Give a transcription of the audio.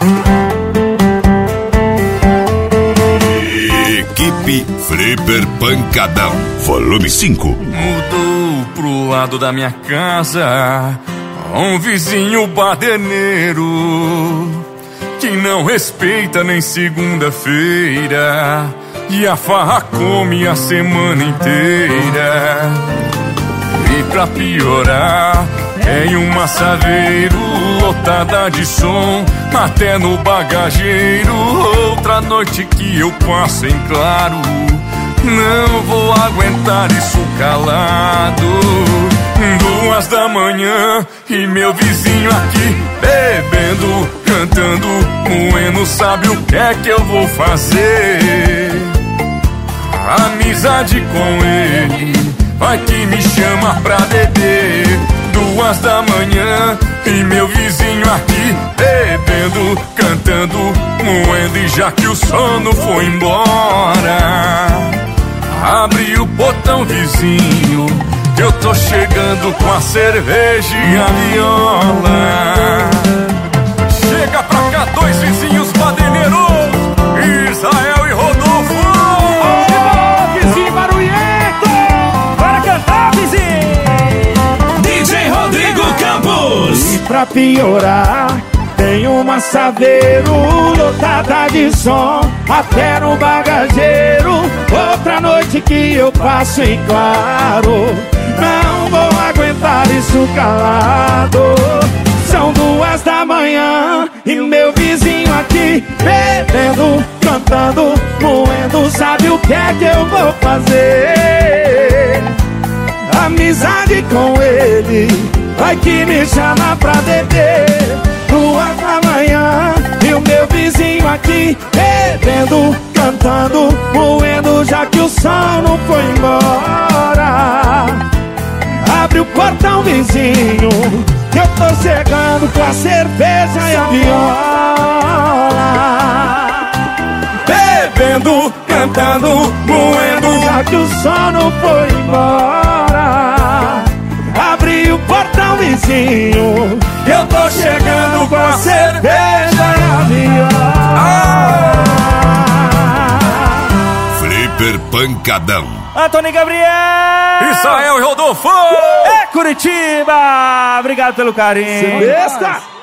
Equipe Flipper Pancadão, volume 5. Mudou pro lado da minha casa um vizinho baderneiro que não respeita nem segunda-feira e a farra come a semana inteira. E pra piorar, tem uma Saveiro lotada de som até no bagageiro. Outra noite que eu passo em claro, não vou aguentar isso calado. 2 da manhã e meu vizinho aqui bebendo, cantando, moendo, sabe o que é que eu vou fazer? Amizade com ele, vai que me chama pra beber. 2 da manhã e meu vizinho aqui bebendo, cantando, moendo, e já que o sono foi embora, abre o portão, vizinho, que eu tô chegando com a cerveja e a viola. Chega pra cá, 2 vizinhos baderneiros, Israel e Rodolfo. Vizinho barulhento, para cantar, vizinho. DJ Rodrigo Campos. E pra piorar, tem uma Saveiro lotada de som até no bagageiro. Outra noite que eu passo em claro, não vou aguentar isso calado. São 2 da manhã e meu vizinho aqui bebendo, cantando, moendo, sabe o que é que eu vou fazer? Amizade com ele, vai que me chama pra beber. 2 da manhã e o meu vizinho aqui bebendo, cantando, moendo, já que o sol não foi embora. Abre o portão, vizinho, que eu tô chegando com a cerveja e a viola. Bebendo, cantando, moendo, já que o sol não foi embora. Abre o portão, vizinho, que eu tô chegando com a cerveja e a viola. Flipper Pancadão, Antônio Gabriel, Israel e Rodolfo. é Curitiba. Obrigado pelo carinho. Besta!